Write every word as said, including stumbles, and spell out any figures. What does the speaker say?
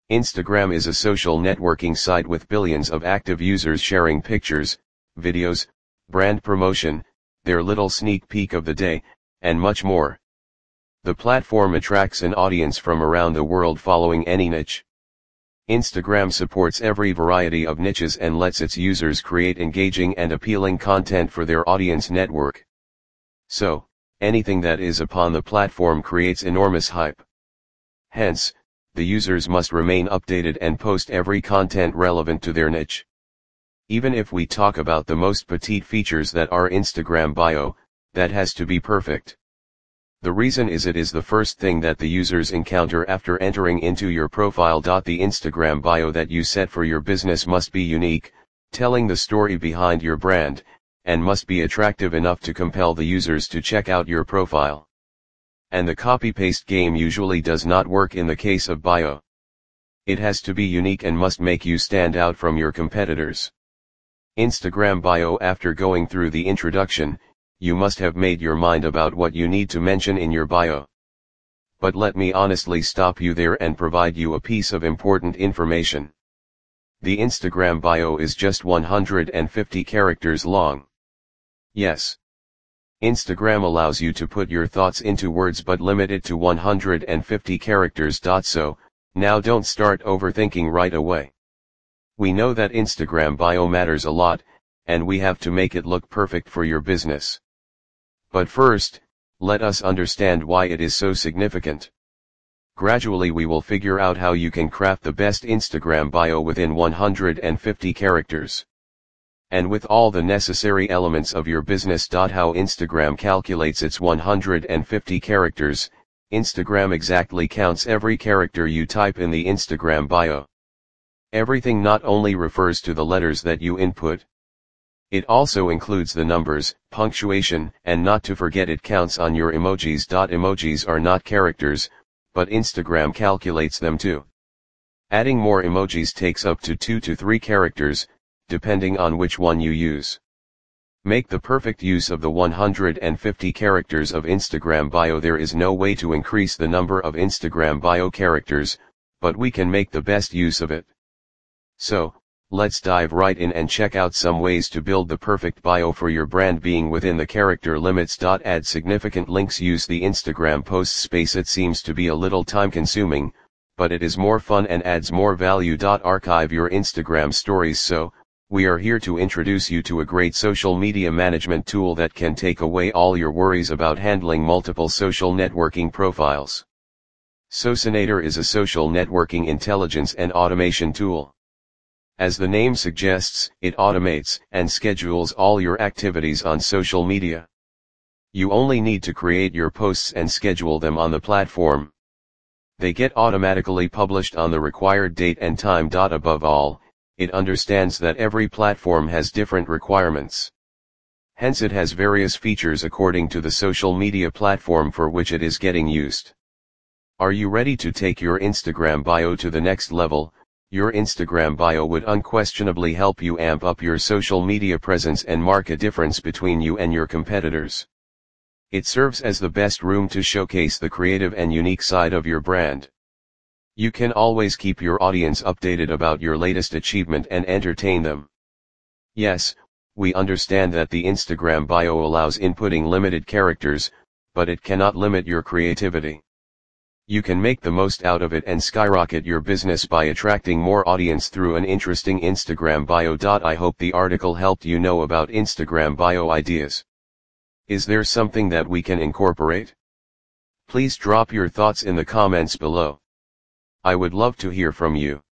Instagram is a social networking site with billions of active users sharing pictures, videos, brand promotion, their little sneak peek of the day, and much more. The platform attracts an audience from around the world following any niche. Instagram supports every variety of niches and lets its users create engaging and appealing content for their audience network. So, anything that is upon the platform creates enormous hype. Hence, the users must remain updated and post every content relevant to their niche. Even if we talk about the most petite features that are Instagram bio, that has to be perfect. The reason is it is the first thing that the users encounter after entering into your profile. The Instagram bio that you set for your business must be unique, telling the story behind your brand, and must be attractive enough to compel the users to check out your profile. And the copy-paste game usually does not work in the case of bio. It has to be unique and must make you stand out from your competitors. Instagram bio. After going through the introduction, you must have made your mind about what you need to mention in your bio. But let me honestly stop you there and provide you a piece of important information. The Instagram bio is just one hundred fifty characters long. Yes. Instagram allows you to put your thoughts into words but limit it to one hundred fifty characters. So, now don't start overthinking right away. We know that Instagram bio matters a lot, and we have to make it look perfect for your business. But first, let us understand why it is so significant. Gradually we will figure out how you can craft the best Instagram bio within one hundred fifty characters. And with all the necessary elements of your business. How Instagram calculates its one hundred fifty characters. Instagram exactly counts every character you type in the Instagram bio. Everything not only refers to the letters that you input. It also includes the numbers, punctuation, and not to forget it counts on your emojis. Emojis are not characters, but Instagram calculates them too. Adding more emojis takes up to two to three characters, depending on which one you use. Make the perfect use of the one hundred fifty characters of Instagram bio. There is no way to increase the number of Instagram bio characters, but we can make the best use of it. So, let's dive right in and check out some ways to build the perfect bio for your brand being within the character limits. Add significant links. Use the Instagram post space. It seems to be a little time consuming, but it is more fun and adds more value. Archive your Instagram stories. So, we are here to introduce you to a great social media management tool that can take away all your worries about handling multiple social networking profiles. Socinator is a social networking intelligence and automation tool. As the name suggests, it automates and schedules all your activities on social media. You only need to create your posts and schedule them on the platform. They get automatically published on the required date and time. Above all, it understands that every platform has different requirements. Hence it has various features according to the social media platform for which it is getting used. Are you ready to take your Instagram bio to the next level? Your Instagram bio would unquestionably help you amp up your social media presence and mark a difference between you and your competitors. It serves as the best room to showcase the creative and unique side of your brand. You can always keep your audience updated about your latest achievement and entertain them. Yes, we understand that the Instagram bio allows inputting limited characters, but it cannot limit your creativity. You can make the most out of it and skyrocket your business by attracting more audience through an interesting Instagram bio. I hope the article helped you know about Instagram bio ideas. Is there something that we can incorporate? Please drop your thoughts in the comments below. I would love to hear from you.